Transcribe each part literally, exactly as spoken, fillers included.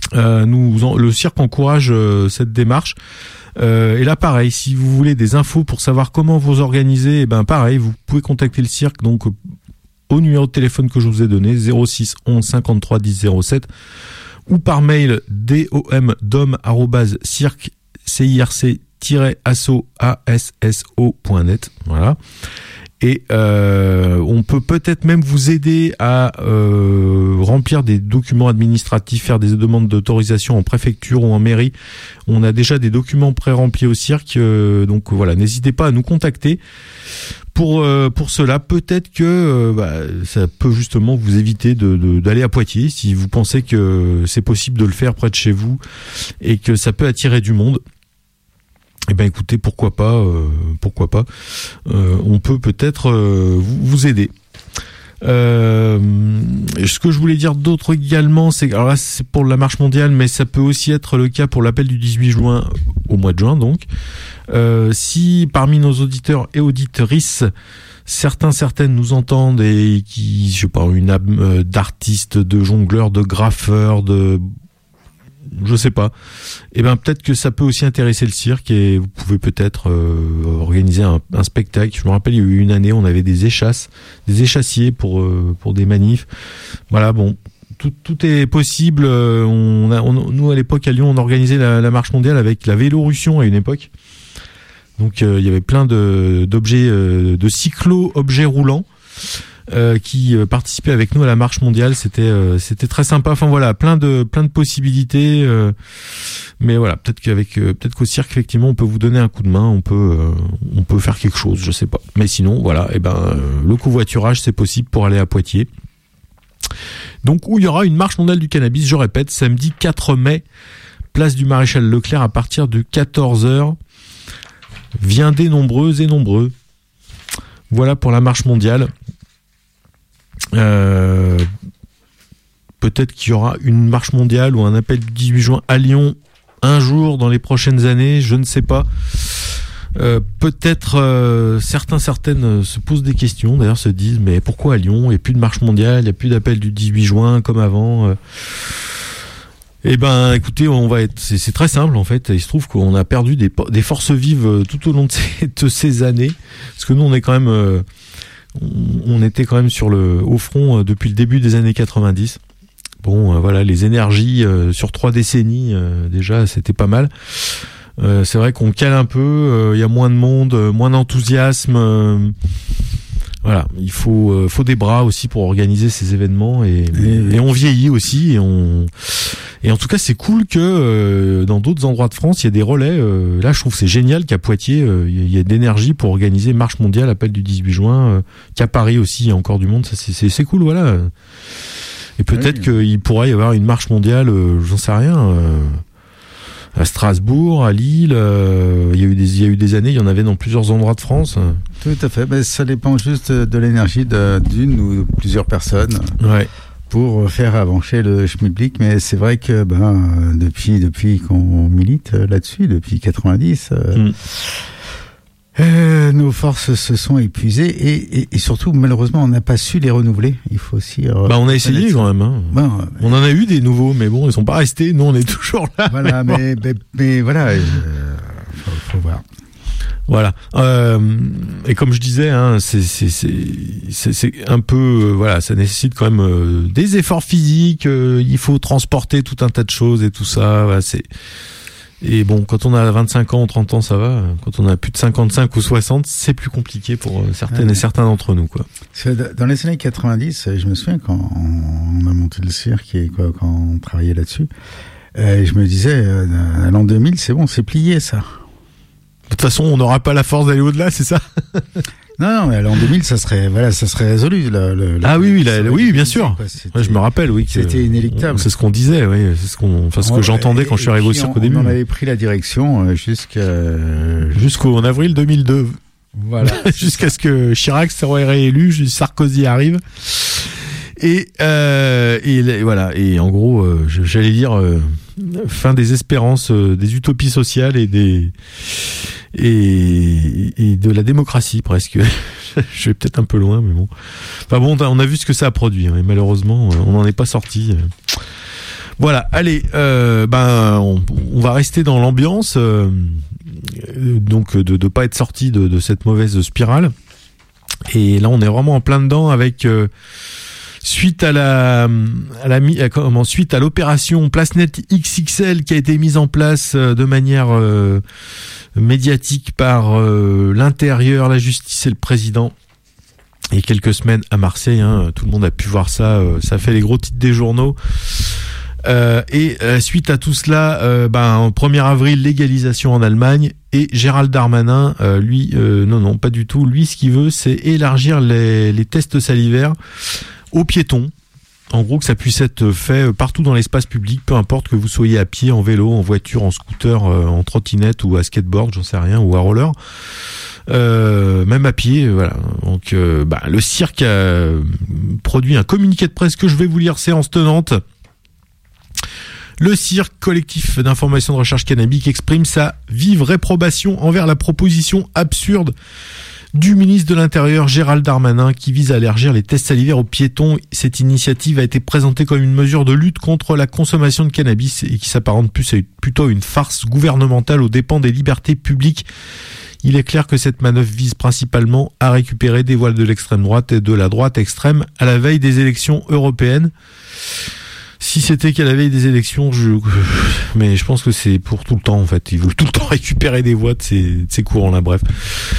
Euh, nous, en, le cirque encourage euh, cette démarche. Euh, et là, pareil, si vous voulez des infos pour savoir comment vous organiser, eh ben pareil, vous pouvez contacter le cirque donc au numéro de téléphone que je vous ai donné, zéro six onze cinquante-trois dix zéro sept, ou par mail dom dom arobase cirque circ asso asso point net. Voilà. Et euh, on peut peut-être même vous aider à euh, remplir des documents administratifs, faire des demandes d'autorisation en préfecture ou en mairie. On a déjà des documents pré-remplis au cirque, euh, donc voilà, n'hésitez pas à nous contacter pour euh, pour cela. Peut-être que euh, bah, ça peut justement vous éviter de, de d'aller à Poitiers si vous pensez que c'est possible de le faire près de chez vous et que ça peut attirer du monde. Eh ben écoutez, pourquoi pas, euh, pourquoi pas, euh, on peut peut-être euh, vous, vous aider. Euh, ce que je voulais dire d'autre également, c'est alors là c'est pour la marche mondiale, mais ça peut aussi être le cas pour l'appel du dix-huit juin au mois de juin. Donc, euh, si parmi nos auditeurs et auditrices, certains, certaines nous entendent et qui, je sais pas, une âme euh, d'artistes, de jongleurs, de graffeurs, de je sais pas. Et ben peut-être que ça peut aussi intéresser le cirque et vous pouvez peut-être euh, organiser un, un spectacle. Je me rappelle, il y a eu une année, on avait des échasses, des échassiers pour euh, pour des manifs. Voilà, bon, tout tout est possible. On a, on, nous à l'époque à Lyon, on organisait la, la marche mondiale avec la Vélorussion à une époque. Donc euh, il y avait plein de d'objets, euh, de cyclo-objets roulants. Euh, qui euh, participaient avec nous à la marche mondiale, c'était euh, c'était très sympa. Enfin voilà, plein de plein de possibilités. Euh, mais voilà, peut-être qu'avec euh, peut-être qu'au cirque effectivement on peut vous donner un coup de main, on peut euh, on peut faire quelque chose, je sais pas. Mais sinon voilà, et ben euh, le covoiturage c'est possible pour aller à Poitiers. Donc où il y aura une marche mondiale du cannabis, je répète, samedi quatre mai, place du Maréchal Leclerc à partir de quatorze heures. Viendez nombreuses et nombreux. Voilà pour la marche mondiale. Euh, peut-être qu'il y aura une marche mondiale ou un appel du dix-huit juin à Lyon un jour dans les prochaines années, je ne sais pas. Euh, peut-être euh, certains, certaines se posent des questions, d'ailleurs se disent mais pourquoi à Lyon, il n'y a plus de marche mondiale, il n'y a plus d'appel du dix-huit juin comme avant. Eh ben, écoutez, on va être, c'est, c'est très simple en fait. Il se trouve qu'on a perdu des, des forces vives tout au long de ces, de ces années, parce que nous on est quand même euh, on était quand même sur le au front depuis le début des années quatre-vingt-dix. Bon, euh, voilà, les énergies euh, sur trois décennies euh, déjà, c'était pas mal. Euh, c'est vrai qu'on cale un peu, il euh, y a moins de monde, euh, moins d'enthousiasme. Euh, voilà, il faut euh, faut des bras aussi pour organiser ces événements et, et, et on vieillit aussi et on et en tout cas c'est cool que euh, dans d'autres endroits de France il y a des relais. Euh, là je trouve que c'est génial qu'à Poitiers euh, il y a de l'énergie pour organiser marche mondiale, appel du dix-huit juin, euh, qu'à Paris aussi il y a encore du monde. Ça c'est c'est, c'est cool, voilà. Et peut-être oui. qu'il pourrait y avoir une marche mondiale, euh, j'en sais rien. Euh, à Strasbourg, à Lille, euh, il y a eu des il y a eu des années, il y en avait dans plusieurs endroits de France. Tout à fait, mais ça dépend juste de l'énergie de, d'une ou plusieurs personnes. Ouais. Pour faire avancer le schmilblick, mais c'est vrai que ben depuis depuis qu'on milite là-dessus depuis quatre-vingt-dix, euh, mm. euh, nos forces se sont épuisées et, et, et surtout malheureusement on n'a pas su les renouveler. Il faut aussi. Euh, bah on a essayé quand même. Hein. Ben, on en a eu des nouveaux, mais bon ils sont pas restés. Nous on est toujours là. Voilà, mais mais, mais, mais voilà, euh, faut, faut voir. Voilà. Euh, et comme je disais, hein, c'est, c'est, c'est, c'est, c'est un peu, euh, voilà, ça nécessite quand même euh, des efforts physiques. Euh, il faut transporter tout un tas de choses et tout ça. Voilà, c'est. Et bon, quand on a vingt-cinq ans, trente ans, ça va. Quand on a plus de cinquante-cinq ou soixante, c'est plus compliqué pour certaines ouais. et certains d'entre nous, quoi. Dans les années quatre-vingt-dix, je me souviens quand on a monté le cirque et quoi, quand on travaillait là-dessus, euh, je me disais, euh, à l'an deux mille, c'est bon, c'est plié, ça. De toute façon, on n'aura pas la force d'aller au-delà, c'est ça? Non, non, mais l'an deux mille, ça serait, voilà, ça serait résolu. Le, le, ah oui, oui, la, oui, bien sûr. Ouais, je me rappelle, oui. Que, c'était inéluctable. C'est ce qu'on disait, oui. C'est ce qu'on, enfin, ce que j'entendais quand je suis arrivé au cirque au début. On en avait pris la direction jusqu'à, jusqu'au en avril deux mille deux. Voilà. Jusqu'à ce que Chirac soit réélu, Sarkozy arrive. Et, euh, et voilà. Et en gros, euh, j'allais dire, euh, fin des espérances, euh, des utopies sociales et des, et, et de la démocratie presque. Je vais peut-être un peu loin, mais bon. Enfin bon, on a vu ce que ça a produit, hein, et malheureusement, on n'en est pas sorti. Voilà, allez, euh, ben on, on va rester dans l'ambiance, euh, donc de ne pas être sorti de, de cette mauvaise spirale. Et là, on est vraiment en plein dedans avec euh, suite à la, à la à, comment, suite à l'opération PlaceNet X X L qui a été mise en place euh, de manière euh, médiatique par euh, l'intérieur, la justice et le président. Et quelques semaines à Marseille, hein, tout le monde a pu voir ça. Euh, ça fait les gros titres des journaux. Euh, et euh, suite à tout cela, euh, ben, au premier avril, légalisation en Allemagne. Et Gérald Darmanin, euh, lui, euh, non, non, pas du tout. Lui, ce qu'il veut, c'est élargir les, les tests salivaires aux piétons. En gros, que ça puisse être fait partout dans l'espace public, peu importe que vous soyez à pied, en vélo, en voiture, en scooter, euh, en trottinette ou à skateboard, j'en sais rien, ou à roller. Euh, même à pied, voilà. Donc, euh, bah, le cirque a produit un communiqué de presse que je vais vous lire, séance tenante. Le cirque, collectif d'information de recherche cannabique, exprime sa vive réprobation envers la proposition absurde du ministre de l'Intérieur Gérald Darmanin qui vise à élargir les tests salivaires aux piétons. Cette initiative a été présentée comme une mesure de lutte contre la consommation de cannabis et qui s'apparente plus à plutôt une farce gouvernementale aux dépens des libertés publiques. Il est clair que cette manœuvre vise principalement à récupérer des voiles de l'extrême droite et de la droite extrême à la veille des élections européennes. Si c'était qu'à la veille des élections, je, mais je pense que c'est pour tout le temps en fait. Ils veulent tout le temps récupérer des voix de ces, de ces courants là. Bref.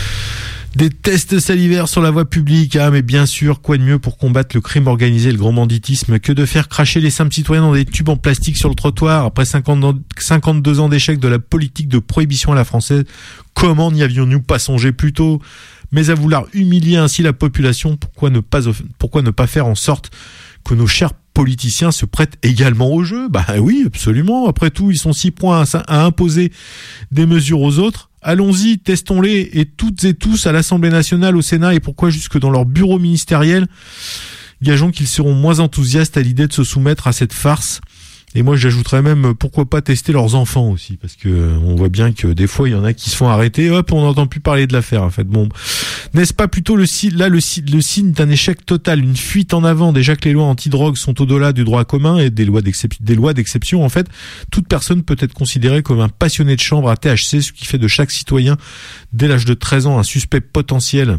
Des tests salivaires sur la voie publique, ah mais bien sûr, quoi de mieux pour combattre le crime organisé et le grand banditisme que de faire cracher les simples citoyens dans des tubes en plastique sur le trottoir après cinquante-deux ans d'échec de la politique de prohibition à la française. Comment n'y avions-nous pas songé plus tôt? Mais à vouloir humilier ainsi la population, pourquoi ne pas, pourquoi ne pas faire en sorte que nos chers politiciens se prêtent également au jeu? Bah oui, absolument. Après tout, ils sont si proints à, à imposer des mesures aux autres. Allons-y, testons-les, et toutes et tous à l'Assemblée nationale, au Sénat, et pourquoi jusque dans leur bureau ministériel. Gageons qu'ils seront moins enthousiastes à l'idée de se soumettre à cette farce. Et moi, j'ajouterais même, pourquoi pas tester leurs enfants aussi, parce que on voit bien que des fois, il y en a qui se font arrêter, hop, on n'entend plus parler de l'affaire, en fait. Bon, n'est-ce pas plutôt le là le, le signe d'un échec total, une fuite en avant? Déjà que les lois anti-drogue sont au-delà du droit commun et des lois d'exception, des lois d'exception, en fait, toute personne peut être considérée comme un passionné de chanvre à T H C, ce qui fait de chaque citoyen, dès l'âge de treize ans, un suspect potentiel.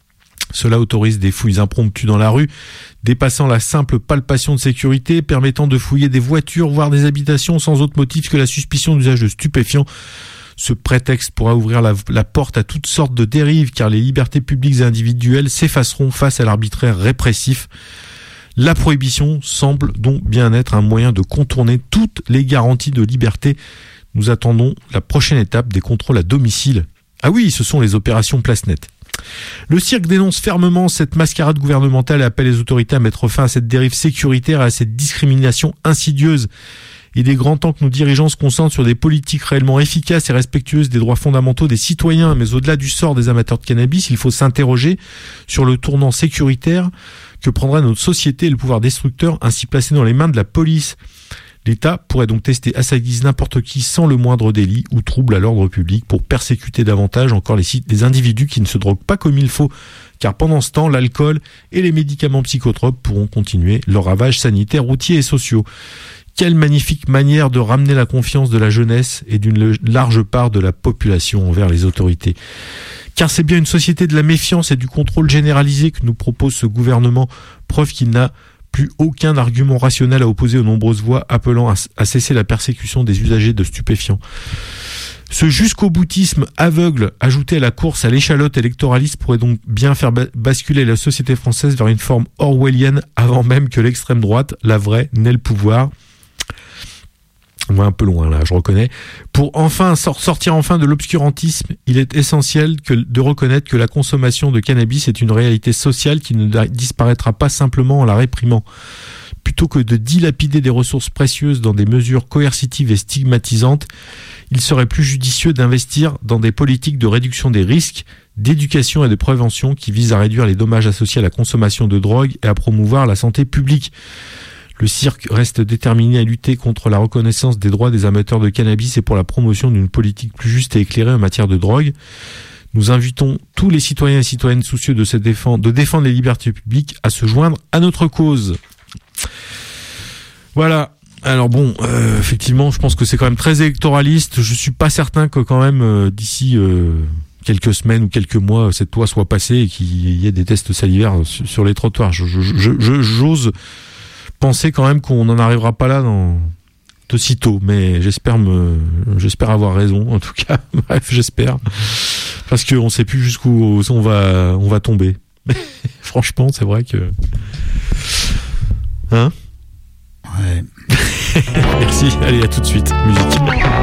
Cela autorise des fouilles impromptues dans la rue, dépassant la simple palpation de sécurité, permettant de fouiller des voitures, voire des habitations sans autre motif que la suspicion d'usage de stupéfiants. Ce prétexte pourra ouvrir la, la porte à toutes sortes de dérives, car les libertés publiques et individuelles s'effaceront face à l'arbitraire répressif. La prohibition semble donc bien être un moyen de contourner toutes les garanties de liberté. Nous attendons la prochaine étape des contrôles à domicile. Ah oui, ce sont les opérations PlaceNet. Le cirque dénonce fermement cette mascarade gouvernementale et appelle les autorités à mettre fin à cette dérive sécuritaire et à cette discrimination insidieuse. Il est grand temps que nos dirigeants se concentrent sur des politiques réellement efficaces et respectueuses des droits fondamentaux des citoyens. Mais au-delà du sort des amateurs de cannabis, il faut s'interroger sur le tournant sécuritaire que prendra notre société et le pouvoir destructeur ainsi placé dans les mains de la police. L'État pourrait donc tester à sa guise n'importe qui sans le moindre délit ou trouble à l'ordre public pour persécuter davantage encore les, les individus qui ne se droguent pas comme il faut. Car pendant ce temps, l'alcool et les médicaments psychotropes pourront continuer leur ravage sanitaire, routier et sociaux. Quelle magnifique manière de ramener la confiance de la jeunesse et d'une large part de la population envers les autorités. Car c'est bien une société de la méfiance et du contrôle généralisé que nous propose ce gouvernement, preuve qu'il n'a plus aucun argument rationnel à opposer aux nombreuses voix appelant à, à cesser la persécution des usagers de stupéfiants. Ce jusqu'au boutisme aveugle ajouté à la course à l'échalote électoraliste pourrait donc bien faire basculer la société française vers une forme orwellienne avant même que l'extrême droite, la vraie, n'ait le pouvoir. On va un peu loin là, je reconnais. Pour enfin sortir enfin de l'obscurantisme, il est essentiel que, de reconnaître que la consommation de cannabis est une réalité sociale qui ne disparaîtra pas simplement en la réprimant. Plutôt que de dilapider des ressources précieuses dans des mesures coercitives et stigmatisantes, il serait plus judicieux d'investir dans des politiques de réduction des risques, d'éducation et de prévention qui visent à réduire les dommages associés à la consommation de drogue et à promouvoir la santé publique. Le cirque reste déterminé à lutter contre la reconnaissance des droits des amateurs de cannabis et pour la promotion d'une politique plus juste et éclairée en matière de drogue. Nous invitons tous les citoyens et citoyennes soucieux de, se défendre, de défendre les libertés publiques à se joindre à notre cause. Voilà, Alors bon, euh, effectivement, je pense que c'est quand même très électoraliste. Je suis pas certain que quand même euh, d'ici euh, quelques semaines ou quelques mois, cette loi soit passée et qu'il y ait des tests salivaires sur, sur les trottoirs. Je, je, je, je, j'ose penser quand même qu'on n'en arrivera pas là dans de sitôt, mais j'espère me, j'espère avoir raison. En tout cas, bref, j'espère, parce qu'on sait plus jusqu'où on va, on va tomber. Franchement, c'est vrai que, hein. Ouais. Merci. Allez, à tout de suite. Musique.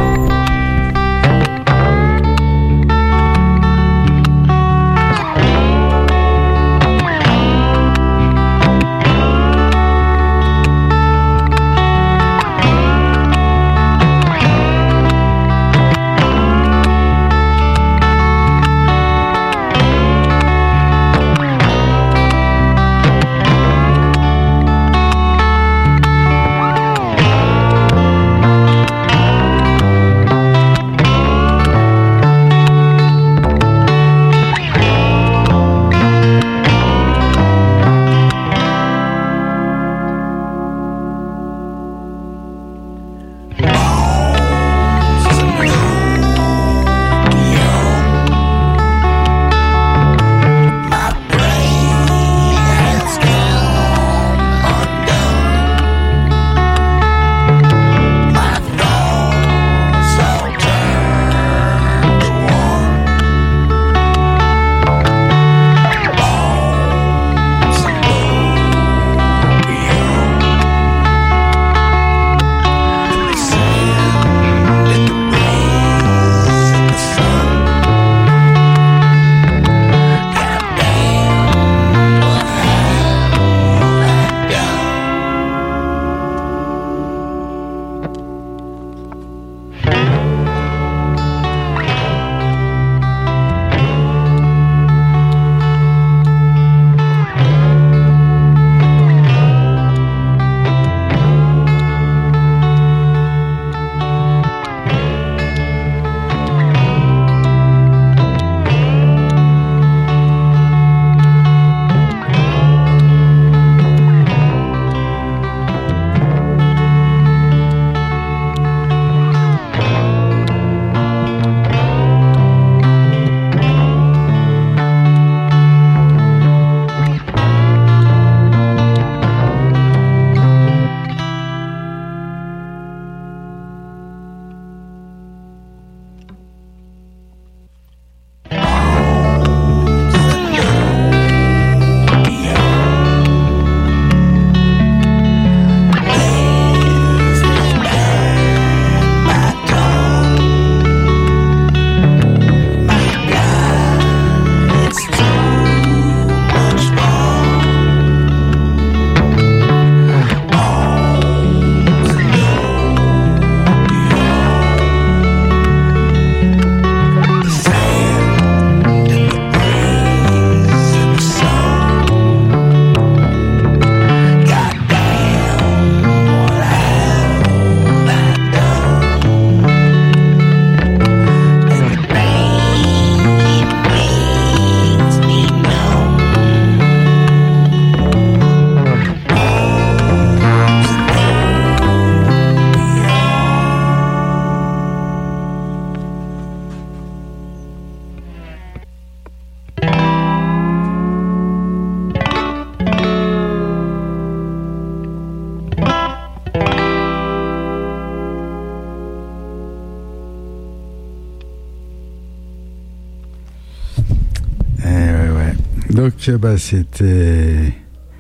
Donc, bah, c'était.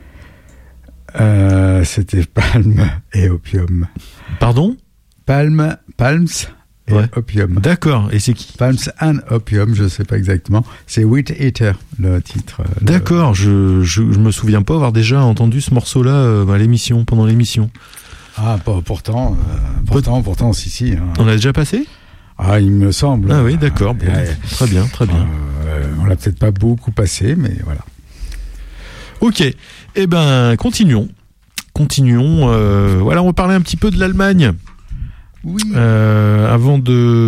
Euh, c'était Palm et Opium. Pardon ? Palm, Palms et ouais. Opium. D'accord. Et c'est qui ? Palms and Opium, je ne sais pas exactement. C'est Wheat Eater, le titre. D'accord. Le... Je, je je me souviens pas avoir déjà entendu ce morceau-là euh, à l'émission, pendant l'émission. Ah, pas, pourtant, euh, pourtant, pourtant, si, si. Hein. On l'a déjà passé ? Ah, il me semble. Ah oui, d'accord. Bon, euh, très bien, très bien. Euh, on l'a peut-être pas beaucoup passé, mais voilà. Ok. Eh ben, continuons. Continuons. Euh, voilà, on va parler un petit peu de l'Allemagne. Oui. Euh, avant de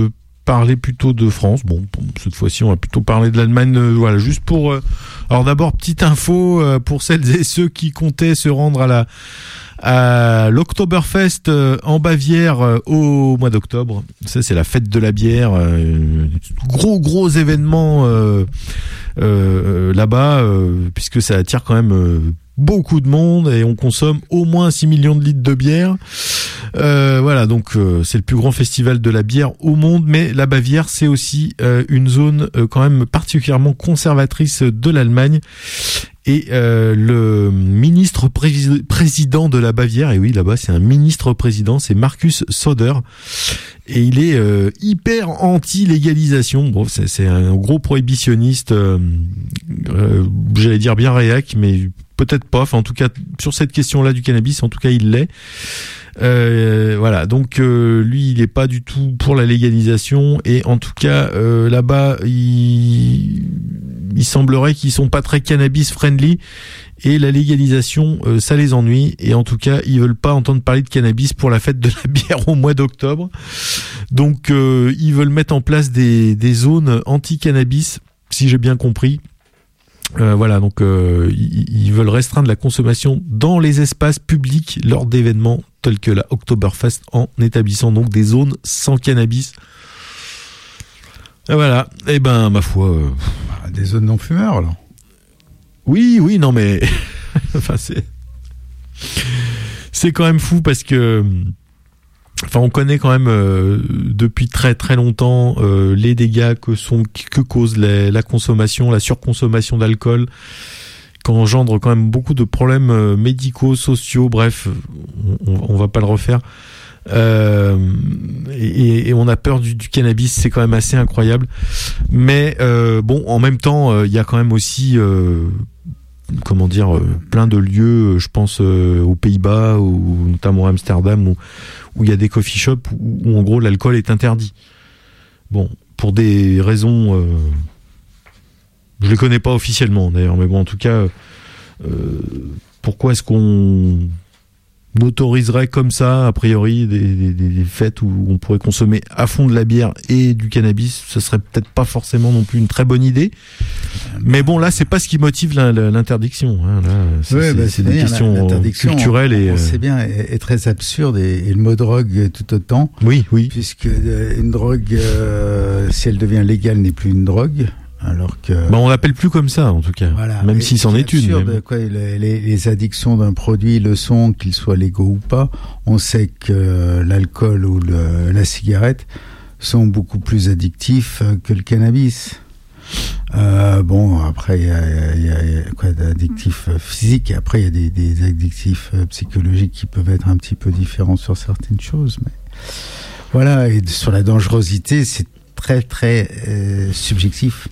parler plutôt de France. Bon, cette fois-ci, on va plutôt parler de l'Allemagne. Euh, voilà, juste pour. Euh, alors d'abord, petite info euh, pour celles et ceux qui comptaient se rendre à la à l'Oktoberfest euh, en Bavière euh, au mois d'octobre. Ça, c'est la fête de la bière. Euh, gros gros événement euh, euh, là-bas, euh, puisque ça attire quand même. Euh, beaucoup de monde et on consomme au moins six millions de litres de bière. Euh, voilà, donc euh, c'est le plus grand festival de la bière au monde, mais la Bavière, c'est aussi euh, une zone euh, quand même particulièrement conservatrice de l'Allemagne. Et euh, le ministre pré- président de la Bavière, et oui, là-bas, c'est un ministre-président, c'est Markus Söder, et il est euh, hyper anti-légalisation. Bon, c'est, c'est un gros prohibitionniste, euh, euh, j'allais dire bien réac, mais peut-être pas. Enfin, en tout cas, sur cette question-là du cannabis, en tout cas, il l'est. Euh, voilà, donc euh, lui, il est pas du tout pour la légalisation, et en tout cas, euh, là-bas, il... il semblerait qu'ils sont pas très cannabis friendly, et la légalisation, euh, ça les ennuie, et en tout cas, ils veulent pas entendre parler de cannabis pour la fête de la bière au mois d'octobre. Donc, euh, ils veulent mettre en place des, des zones anti-cannabis, si j'ai bien compris. Euh, voilà, donc euh, ils, ils veulent restreindre la consommation dans les espaces publics lors d'événements tels que la Oktoberfest, en établissant donc des zones sans cannabis. Et voilà, et ben ma foi, euh... des zones non fumeurs alors. Oui, oui, non mais, enfin c'est, c'est quand même fou parce que, enfin on connaît quand même euh, depuis très très longtemps euh, les dégâts que sont que cause la, la consommation, la surconsommation d'alcool, qu'engendre quand même beaucoup de problèmes euh, médicaux, sociaux, bref, on, on va pas le refaire. Euh, et, et on a peur du, du cannabis, c'est quand même assez incroyable. Mais euh, bon, en même temps, il euh, y a quand même aussi, euh, comment dire, euh, plein de lieux. Je pense euh, aux Pays-Bas, ou notamment à Amsterdam, où où il y a des coffee shops où, où en gros l'alcool est interdit. Bon, pour des raisons, euh, je les connais pas officiellement d'ailleurs, mais bon, en tout cas, euh, pourquoi est-ce qu'on autoriserait comme ça, a priori, des, des, des fêtes où on pourrait consommer à fond de la bière et du cannabis? Ce serait peut-être pas forcément non plus une très bonne idée. Mais bon, là, c'est pas ce qui motive la, la, l'interdiction. Hein. Là, c'est, ouais, c'est, bah, c'est des questions culturelles. Et, on sait bien, est, est très absurde, et, et le mot drogue tout autant. Oui, oui. Puisque une drogue, euh, si elle devient légale, n'est plus une drogue. Alors que bah on l'appelle plus comme ça en tout cas, voilà. Même si c'en est une. Absurde, quoi, les, les addictions d'un produit le sont, qu'ils soient légaux ou pas. On sait que l'alcool ou le, la cigarette sont beaucoup plus addictifs que le cannabis. Euh, bon, après il y a, y a, y a quoi d'addictifs physiques, et après il y a des, des addictifs psychologiques qui peuvent être un petit peu différents sur certaines choses. Mais voilà, et sur la dangerosité, c'est très très euh, subjectif.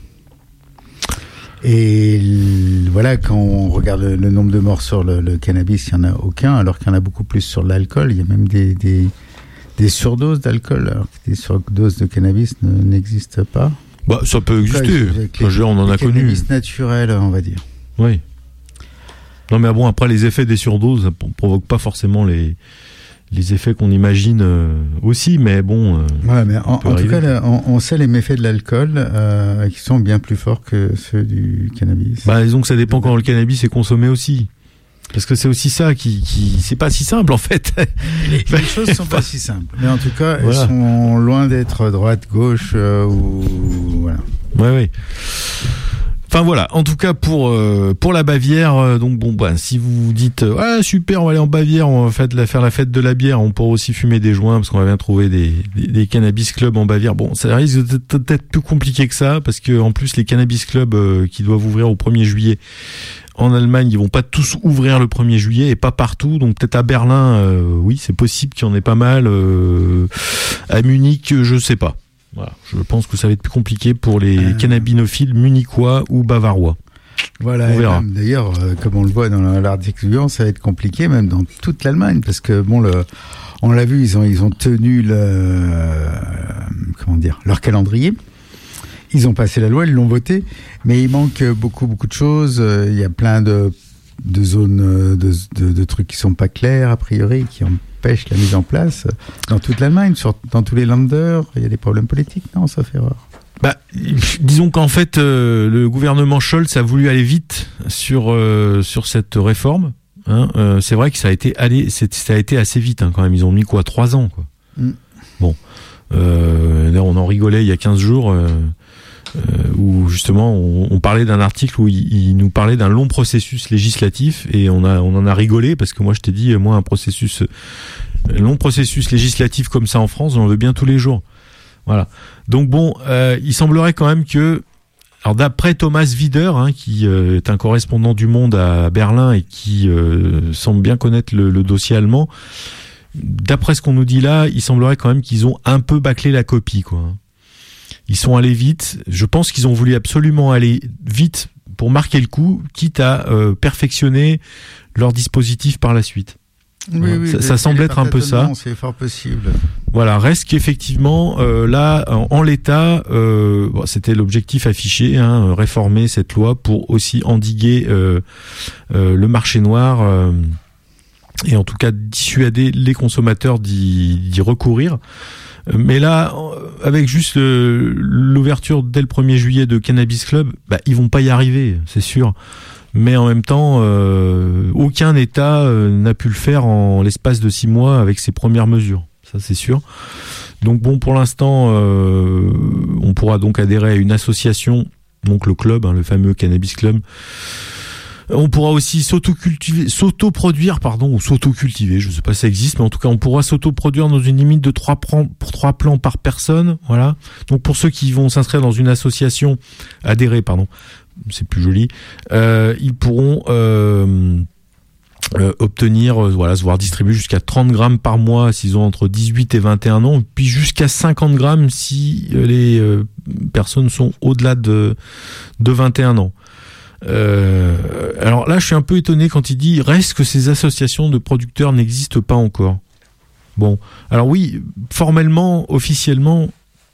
Et voilà, quand on regarde le, le nombre de morts sur le, le cannabis, il n'y en a aucun, alors qu'il y en a beaucoup plus sur l'alcool. Il y a même des, des, des surdoses d'alcool, alors que des surdoses de cannabis ne, n'existent pas. Bah, ça peut exister. Enfin, les, on en a connu. Cannabis naturel, on va dire. Oui. Non, mais bon, après, les effets des surdoses, ça ne provoque pas forcément les... les effets qu'on imagine euh, aussi, mais bon. Euh, ouais, mais en, en tout cas, là, on, on sait les méfaits de l'alcool euh, qui sont bien plus forts que ceux du cannabis. Bah, disons que ça dépend quand le cannabis est consommé aussi. Parce que c'est aussi ça qui, qui, c'est pas si simple en fait. Les, les choses sont pas si simples. Mais en tout cas, voilà. Elles sont loin d'être droite, gauche euh, ou voilà. Ouais, ouais. Enfin voilà, en tout cas pour euh, pour la Bavière, euh, donc bon bah si vous vous dites euh, ah super, on va aller en Bavière, on va faire la, faire la fête de la bière, on pourra aussi fumer des joints parce qu'on va bien trouver des, des des cannabis clubs en Bavière. Bon, ça risque d'être peut-être plus compliqué que ça parce que en plus les cannabis clubs euh, qui doivent ouvrir au premier juillet en Allemagne, ils vont pas tous ouvrir le premier juillet et pas partout. Donc peut-être à Berlin, euh, oui, c'est possible qu'il y en ait pas mal. Euh, à Munich, je sais pas. Voilà, je pense que ça va être plus compliqué pour les euh... cannabinophiles munichois ou bavarois. Voilà, on verra. Même, d'ailleurs, euh, comme on le voit dans l'article suivant, ça va être compliqué même dans toute l'Allemagne parce que bon, le, on l'a vu, ils ont ils ont tenu le euh, comment dire leur calendrier. Ils ont passé la loi, ils l'ont voté, mais il manque beaucoup beaucoup de choses. Il y a plein de de zones, de, de, de trucs qui sont pas clairs a priori, qui empêchent la mise en place. Dans toute l'Allemagne, sur, dans tous les Länder, il y a des problèmes politiques, non, ça fait erreur. Bah, disons qu'en fait, euh, le gouvernement Scholz a voulu aller vite sur euh, sur cette réforme. Hein. Euh, c'est vrai que ça a été allé, c'est, ça a été assez vite hein, quand même. Ils ont mis quoi, trois ans quoi. Mm. Bon, euh, là, on en rigolait il y a quinze jours. Euh, Euh, où justement on, on parlait d'un article où il, il nous parlait d'un long processus législatif et on a on en a rigolé parce que moi je t'ai dit moi un processus un long processus législatif comme ça en France j'en veux bien tous les jours. Voilà. Donc bon, euh, il semblerait quand même que alors d'après Thomas Wider hein, qui euh, est un correspondant du Monde à Berlin et qui euh, semble bien connaître le, le dossier allemand, d'après ce qu'on nous dit là, il semblerait quand même qu'ils ont un peu bâclé la copie quoi. Ils sont allés vite. Je pense qu'ils ont voulu absolument aller vite pour marquer le coup, quitte à euh, perfectionner leur dispositif par la suite. Oui, voilà. oui, ça, ça semble être un peu ça. C'est fort possible. Voilà, reste qu'effectivement, euh, là, en, en l'état, euh, bon, c'était l'objectif affiché, hein, réformer cette loi pour aussi endiguer euh, euh, le marché noir euh, et en tout cas dissuader les consommateurs d'y, d'y recourir. Mais là, avec juste le, l'ouverture dès le premier juillet de Cannabis Club, bah, ils vont pas y arriver, c'est sûr. Mais en même temps, euh, aucun État euh, n'a pu le faire en l'espace de six mois avec ses premières mesures. Ça, c'est sûr. Donc bon, pour l'instant, euh, on pourra donc adhérer à une association, donc le club, hein, le fameux Cannabis Club. On pourra aussi s'autocultiver, s'autoproduire, pardon, ou s'autocultiver, je ne sais pas si ça existe, mais en tout cas, on pourra s'autoproduire dans une limite de trois plants, pour trois plants par personne, voilà. Donc, pour ceux qui vont s'inscrire dans une association, adhérer, pardon, c'est plus joli, euh, ils pourront, euh, euh, obtenir, euh, voilà, se voir distribuer jusqu'à trente grammes par mois s'ils ont entre dix-huit et vingt et un ans, puis jusqu'à cinquante grammes si les euh, personnes sont au-delà de, de vingt et un ans. Euh, alors là, je suis un peu étonné quand il dit reste que ces associations de producteurs n'existent pas encore. Bon, alors oui, formellement, officiellement,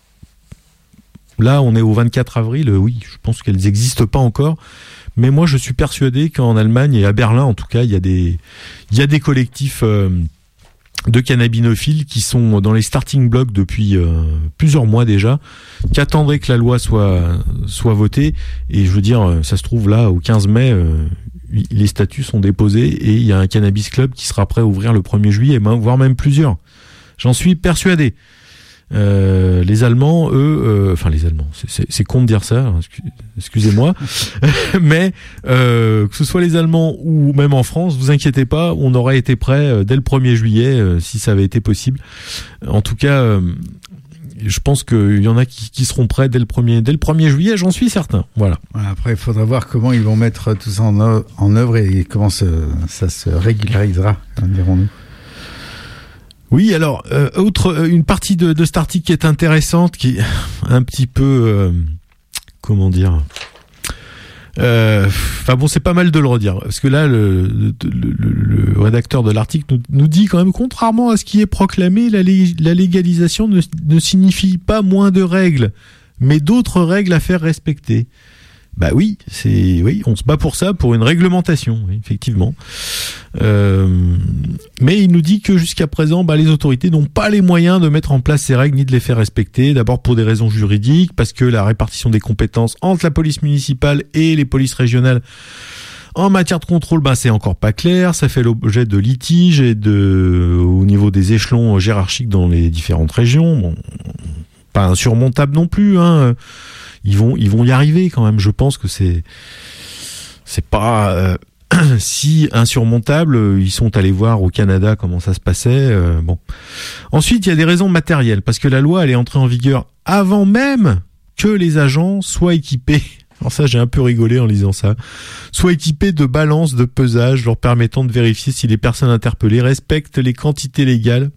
là, on est au vingt-quatre avril. Oui, je pense qu'elles n'existent pas encore. Mais moi, je suis persuadé qu'en Allemagne et à Berlin, en tout cas, il y a des, il y a des collectifs euh, de cannabinophiles qui sont dans les starting blocks depuis euh, plusieurs mois déjà, qui attendraient que la loi soit soit votée. Et je veux dire, ça se trouve là au quinze mai, euh, les statuts sont déposés et il y a un cannabis club qui sera prêt à ouvrir le premier juillet, voire même plusieurs. J'en suis persuadé. Euh, les Allemands, eux, euh, enfin les Allemands, c'est, c'est, c'est con de dire ça, hein, excusez-moi, mais euh, que ce soit les Allemands ou même en France, vous inquiétez pas, on aurait été prêt euh, dès le premier juillet euh, si ça avait été possible. En tout cas, euh, je pense qu'il y en a qui, qui seront prêts dès le premier, dès le premier juillet, j'en suis certain. Voilà. Après, il faudra voir comment ils vont mettre tout ça en œuvre, en œuvre et comment ça, ça se régularisera, dirons-nous. Oui, alors, euh, autre, une partie de, de cet article qui est intéressante, qui est un petit peu, euh, comment dire, euh, enfin bon, c'est pas mal de le redire, parce que là, le, le, le, le rédacteur de l'article nous, nous dit quand même, contrairement à ce qui est proclamé, la, lé, la légalisation ne, ne signifie pas moins de règles, mais d'autres règles à faire respecter. Bah oui, c'est oui, on se bat pour ça, pour une réglementation, oui, effectivement. Euh, mais il nous dit que jusqu'à présent, bah, les autorités n'ont pas les moyens de mettre en place ces règles ni de les faire respecter. D'abord pour des raisons juridiques, parce que la répartition des compétences entre la police municipale et les polices régionales en matière de contrôle, bah, c'est encore pas clair. Ça fait l'objet de litiges et de au niveau des échelons hiérarchiques dans les différentes régions. Bon, pas insurmontable non plus, hein. Ils vont, ils vont y arriver quand même. Je pense que c'est, c'est pas euh, si insurmontable. Ils sont allés voir au Canada comment ça se passait. Euh, bon. Ensuite, il y a des raisons matérielles parce que la loi, elle est entrée en vigueur avant même que les agents soient équipés. Alors ça, j'ai un peu rigolé en lisant ça. Soient équipés de balances de pesage leur permettant de vérifier si les personnes interpellées respectent les quantités légales.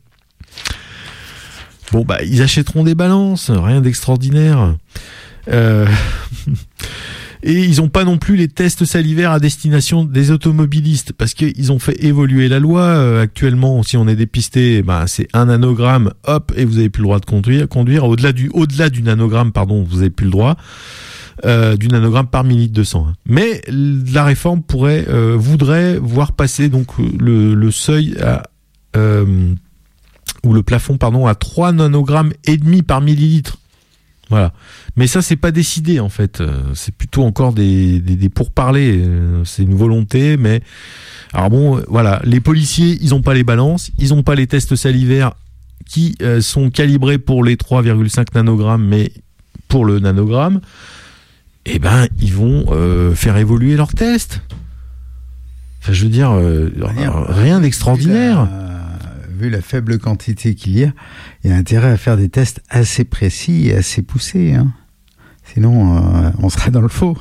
Bon, bah, ils achèteront des balances, rien d'extraordinaire. Euh, et ils n'ont pas non plus les tests salivaires à destination des automobilistes parce qu'ils ont fait évoluer la loi. Euh, actuellement, si on est dépisté, ben c'est un nanogramme, hop, et vous avez plus le droit de conduire. Conduire au-delà du, au-delà du nanogramme, pardon, vous avez plus le droit. euh, du nanogramme par millilitre de sang. Mais la réforme pourrait euh, voudrait voir passer donc le, le seuil à euh, ou le plafond pardon à trois nanogrammes et demi par millilitre. Voilà. Mais ça c'est pas décidé en fait. C'est plutôt encore des des, des pourparlers. C'est une volonté, mais alors bon, voilà. Les policiers, ils ont pas les balances, ils ont pas les tests salivaires qui euh, sont calibrés pour les trois virgule cinq nanogrammes, mais pour le nanogramme, eh ben ils vont euh, faire évoluer leurs tests. Enfin, je veux dire, euh, rien, rien d'extraordinaire. Vu la, vu la faible quantité qu'il y a, il y a intérêt à faire des tests assez précis et assez poussés. Hein. Sinon, euh, on serait dans le faux.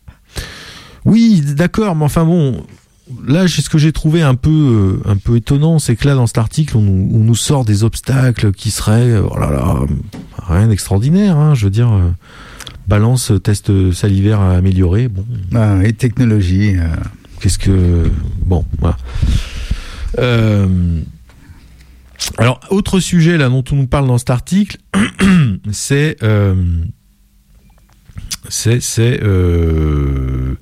Oui, d'accord, mais enfin bon... Là, ce que j'ai trouvé un peu, un peu étonnant, c'est que là, dans cet article, on nous, on nous sort des obstacles qui seraient, oh là là, rien d'extraordinaire, hein, je veux dire, euh, balance, test salivaire à améliorer, bon. Ah, et technologie. Euh... Qu'est-ce que, bon, voilà. Euh, alors, autre sujet là dont on nous parle dans cet article, c'est, euh, c'est, c'est, euh,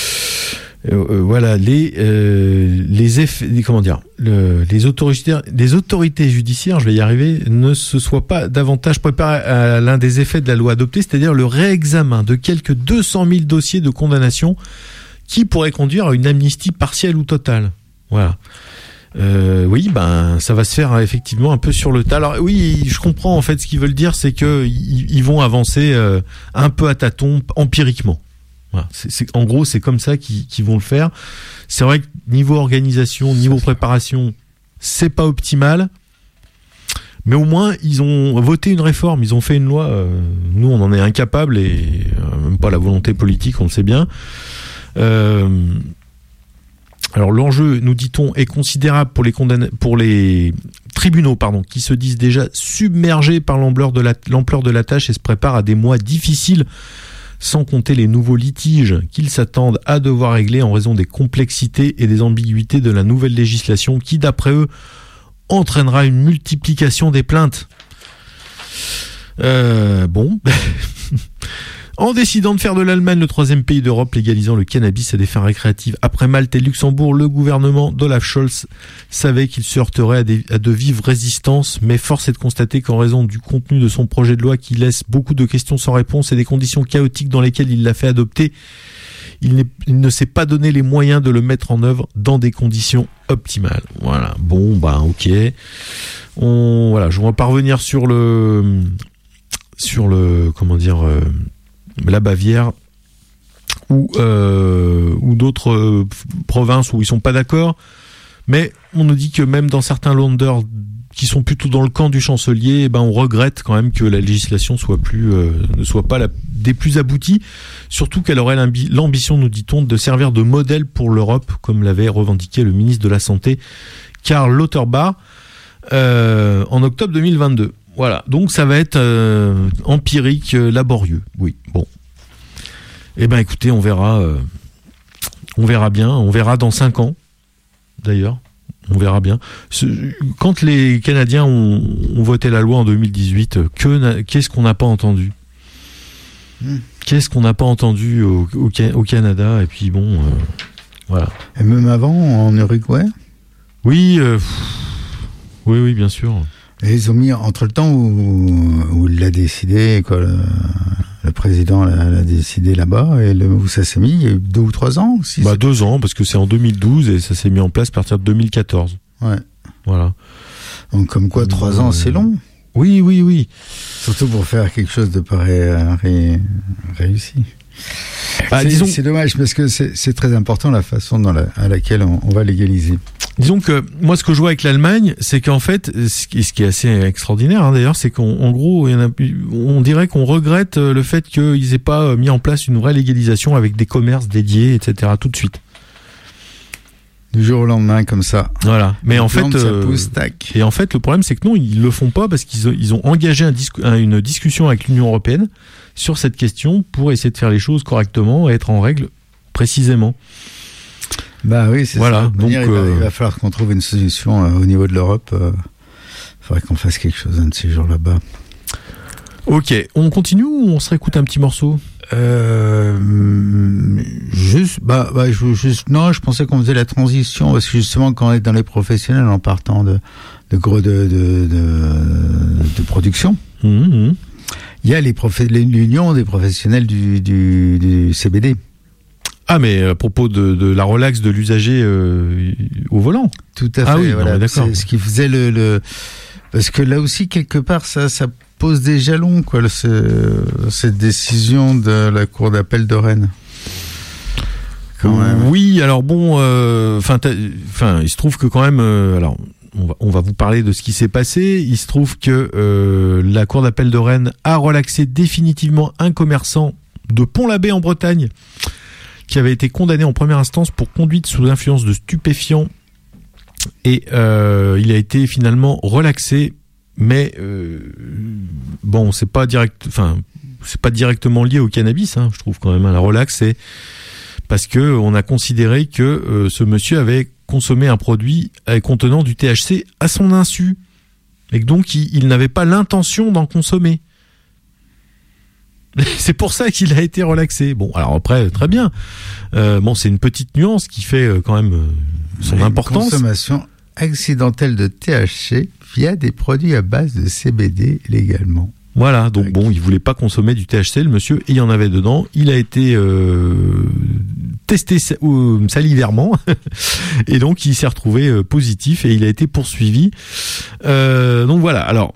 Euh, voilà les euh, les effets, comment dire, le, les autorités les autorités judiciaires, je vais y arriver, ne se soient pas davantage préparées à l'un des effets de la loi adoptée, c'est-à-dire le réexamen de quelques deux cent mille dossiers de condamnation qui pourraient conduire à une amnistie partielle ou totale. Voilà. Euh, oui, ben ça va se faire effectivement un peu sur le tas. Alors oui, je comprends en fait ce qu'ils veulent dire, c'est que ils, ils vont avancer euh, un peu à tâtons, empiriquement. Voilà, c'est, c'est, en gros, c'est comme ça qu'ils, qu'ils vont le faire. C'est vrai que niveau organisation, niveau préparation, c'est pas optimal. Mais au moins, ils ont voté une réforme, ils ont fait une loi. Euh, nous, on en est incapables et euh, même pas la volonté politique, on le sait bien. Euh, alors l'enjeu, nous dit-on, est considérable pour les condamn- pour les tribunaux, pardon, qui se disent déjà submergés par l'ampleur de la, l'ampleur de la tâche et se préparent à des mois difficiles, sans compter les nouveaux litiges qu'ils s'attendent à devoir régler en raison des complexités et des ambiguïtés de la nouvelle législation qui, d'après eux, entraînera une multiplication des plaintes. Euh, bon... En décidant de faire de l'Allemagne le troisième pays d'Europe légalisant le cannabis à des fins récréatives après Malte et Luxembourg, le gouvernement d'Olaf Scholz savait qu'il se heurterait à, des, à de vives résistances, mais force est de constater qu'en raison du contenu de son projet de loi qui laisse beaucoup de questions sans réponse et des conditions chaotiques dans lesquelles il l'a fait adopter, il, n'est, il ne s'est pas donné les moyens de le mettre en œuvre dans des conditions optimales. Voilà. Bon, bah, ok. On, voilà. Je ne vais pas revenir sur le, sur le, comment dire, euh, la Bavière ou euh, ou d'autres euh, provinces où ils sont pas d'accord, mais on nous dit que même dans certains Länder qui sont plutôt dans le camp du chancelier, eh ben on regrette quand même que la législation soit plus euh, ne soit pas la, des plus abouties, surtout qu'elle aurait l'ambi- l'ambition, nous dit-on, de servir de modèle pour l'Europe, comme l'avait revendiqué le ministre de la Santé Karl Lauterbach euh, en octobre deux mille vingt-deux. Voilà, donc ça va être euh, empirique, euh, laborieux. Oui, bon. Eh ben, écoutez, on verra, euh, on verra bien, on verra dans cinq ans. D'ailleurs, on verra bien. Ce, quand les Canadiens ont, ont voté la loi en deux mille dix-huit, que qu'est-ce qu'on n'a pas entendu ? mmh. Qu'est-ce qu'on n'a pas entendu au, au, au Canada ? Et puis bon, euh, voilà. Et même avant, en Uruguay ? Oui, euh, oui, oui, bien sûr. Et ils ont mis, entre le temps où, où il l'a décidé, quoi, le, le président l'a, l'a décidé là-bas, et le, où ça s'est mis, il y a eu deux ou trois ans aussi. Bah deux ans, parce que c'est en deux mille douze et ça s'est mis en place à partir de deux mille quatorze. Ouais. Voilà. Donc comme quoi, trois euh, ans, c'est long. Oui, oui, oui. Surtout pour faire quelque chose de pareil ré, réussi. Bah, c'est, disons... c'est dommage parce que c'est, c'est très important la façon dans la, à laquelle on, on va légaliser. Disons que moi, ce que je vois avec l'Allemagne, c'est qu'en fait, ce qui, ce qui est assez extraordinaire, hein, d'ailleurs, c'est qu'en en gros, il y en a, on dirait qu'on regrette le fait qu'ils aient pas mis en place une vraie légalisation avec des commerces dédiés, et cetera, tout de suite. Du jour au lendemain, comme ça. Voilà. Mais en fait, euh, pousse, tac. Et en fait, le problème, c'est que non, ils le font pas parce qu'ils ont, ils ont engagé un discu- une discussion avec l'Union européenne sur cette question pour essayer de faire les choses correctement et être en règle précisément. Bah oui, c'est voilà, ça. Donc, manière, il, va, euh... il va falloir qu'on trouve une solution euh, au niveau de l'Europe. Il euh, faudrait qu'on fasse quelque chose un de ces jours là-bas. Ok, on continue ou on se réécoute un petit morceau ? Euh, juste, bah, bah, je, juste, non, je pensais qu'on faisait la transition parce que justement, quand on est dans les professionnels, en partant de, de gros de, de, de, de production, mmh. il y a les profs, l'union des professionnels du, du, du C B D. Ah, mais à propos de, de la relaxe de l'usager euh, au volant. Tout à fait. Ah oui, voilà, non, d'accord. C'est ce qui faisait le, le, parce que là aussi quelque part, ça, ça pose des jalons, quoi, le, ce, cette décision de la Cour d'appel de Rennes. Quand même. Oui, alors bon, enfin, euh, enfin, il se trouve que quand même, euh, alors. On va, on va vous parler de ce qui s'est passé. Il se trouve que euh, la Cour d'appel de Rennes a relaxé définitivement un commerçant de Pont-l'Abbé en Bretagne qui avait été condamné en première instance pour conduite sous influence de stupéfiants. Et euh, il a été finalement relaxé, mais euh, bon, c'est pas direct, enfin, c'est pas directement lié au cannabis, hein, je trouve quand même. Hein, la relaxe, c'est parce que on a considéré que euh, ce monsieur avait consommé un produit contenant du T H C à son insu et que donc il, il n'avait pas l'intention d'en consommer. C'est pour ça qu'il a été relaxé. Bon, alors après, très bien. Euh, bon, c'est une petite nuance qui fait euh, quand même euh, son une importance. Consommation accidentelle de T H C via des produits à base de C B D légalement. Voilà, donc bon, il voulait pas consommer du T H C, le monsieur, et il y en avait dedans. Il a été euh, testé euh, salivairement, et donc il s'est retrouvé euh, positif, et il a été poursuivi. Euh, donc voilà, alors,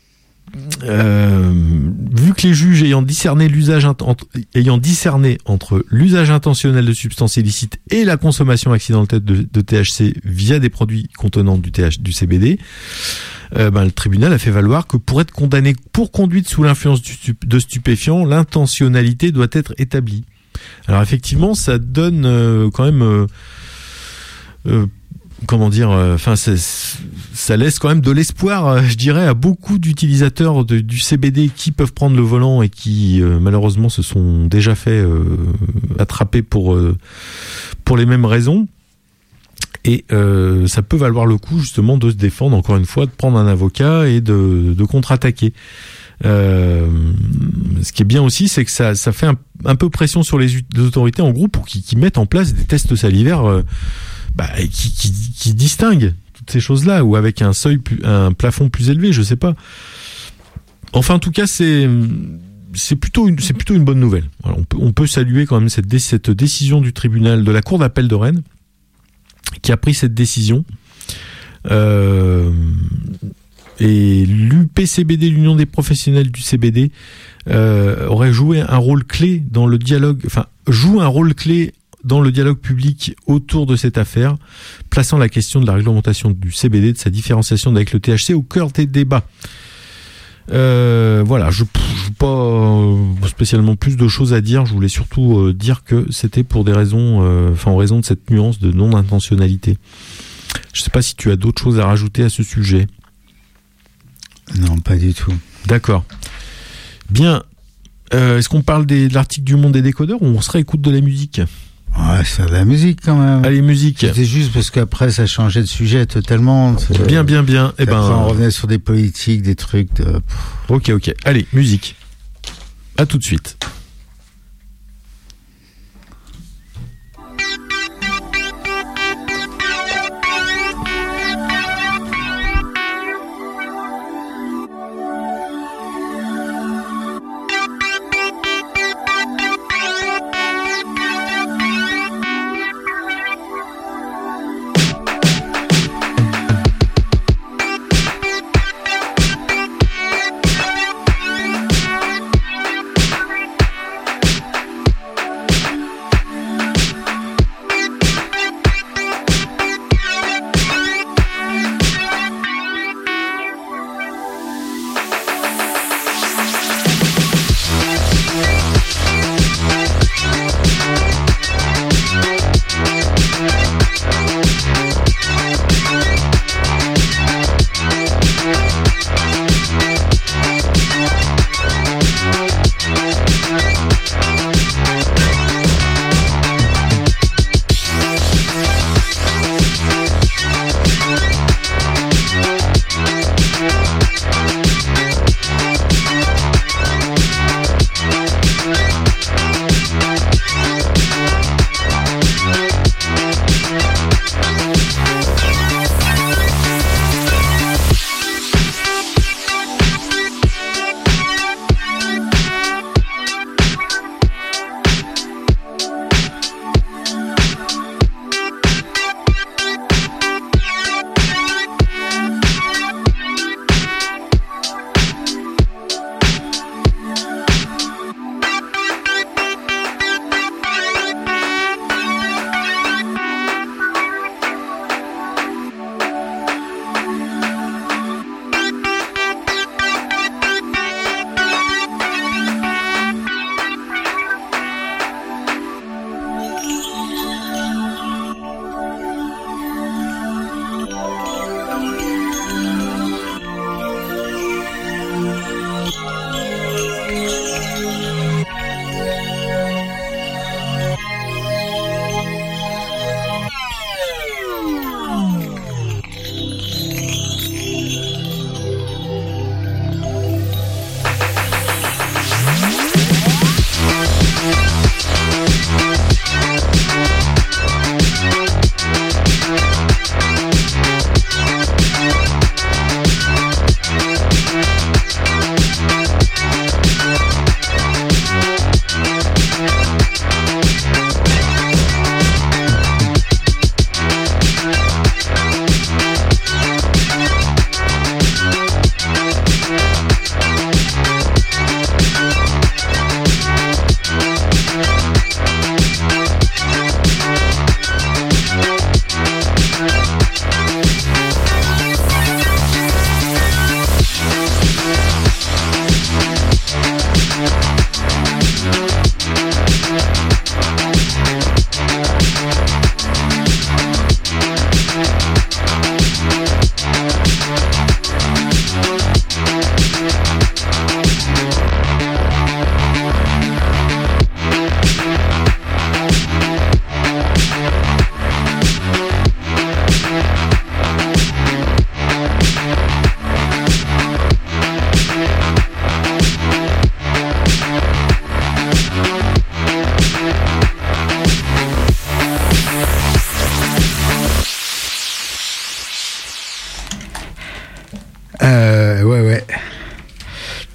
euh, vu que les juges ayant discerné l'usage entre, ayant discerné entre l'usage intentionnel de substances illicites et la consommation accidentelle de, de T H C via des produits contenant du T H, du C B D, Euh, ben, le tribunal a fait valoir que pour être condamné pour conduite sous l'influence du stup- de stupéfiants, l'intentionnalité doit être établie. Alors effectivement, ça donne euh, quand même, euh, euh, comment dire, enfin, euh, ça laisse quand même de l'espoir, euh, je dirais, à beaucoup d'utilisateurs de, du C B D qui peuvent prendre le volant et qui euh, malheureusement se sont déjà fait euh, attraper pour euh, pour les mêmes raisons. Et euh, ça peut valoir le coup justement de se défendre, encore une fois, de prendre un avocat et de, de contre-attaquer. Euh, ce qui est bien aussi, c'est que ça, ça fait un, un peu pression sur les, les autorités en gros pour qu'ils, qu'ils mettent en place des tests salivaires euh, bah, qui, qui, qui distinguent toutes ces choses-là, ou avec un seuil, plus, un plafond plus élevé, je sais pas. Enfin, en tout cas, c'est c'est plutôt une, c'est plutôt une bonne nouvelle. Voilà, on peut, on peut saluer quand même cette, cette décision du tribunal de la Cour d'appel de Rennes, qui a pris cette décision. Euh, et l'U P C B D, l'Union des professionnels du C B D, euh, aurait joué un rôle clé dans le dialogue, enfin, joue un rôle clé dans le dialogue public autour de cette affaire, plaçant la question de la réglementation du C B D, de sa différenciation avec le T H C au cœur des débats. Euh, voilà, je n'ai pas spécialement plus de choses à dire. Je voulais surtout euh, dire que c'était pour des raisons, euh, enfin en raison de cette nuance de non-intentionnalité. Je ne sais pas si tu as d'autres choses à rajouter à ce sujet. Non, pas du tout. D'accord. Bien. Euh, est-ce qu'on parle des, de l'article du Monde des décodeurs ou on se réécoute de la musique ? Ouais, c'est de la musique quand même. Allez, musique. C'était juste parce qu'après ça changeait de sujet totalement. C'est... Bien, bien, bien. Et ben, on revenait sur des politiques, des trucs de... Ok, ok. Allez, musique. À tout de suite.